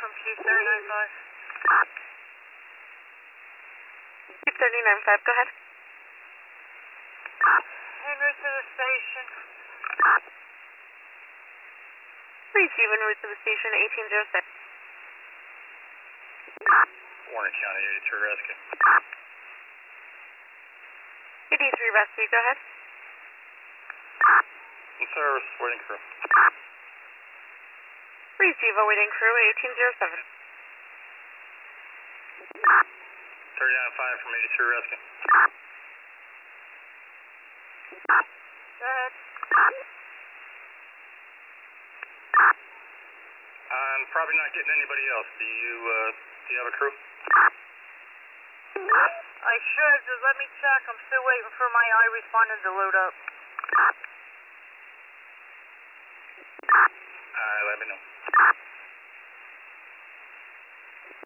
from 2395. 2395, go ahead. En route to the station. Receive en route to the station, 1806. Warner County 83 Rescue. 83 Rescue, go ahead. In service, waiting crew. Receive awaiting crew, 1807. 39.5 from 83 Rescue. Go ahead. I'm probably not getting anybody else. Do you have a crew? I should, just let me check. I'm still waiting for my I responded to load up.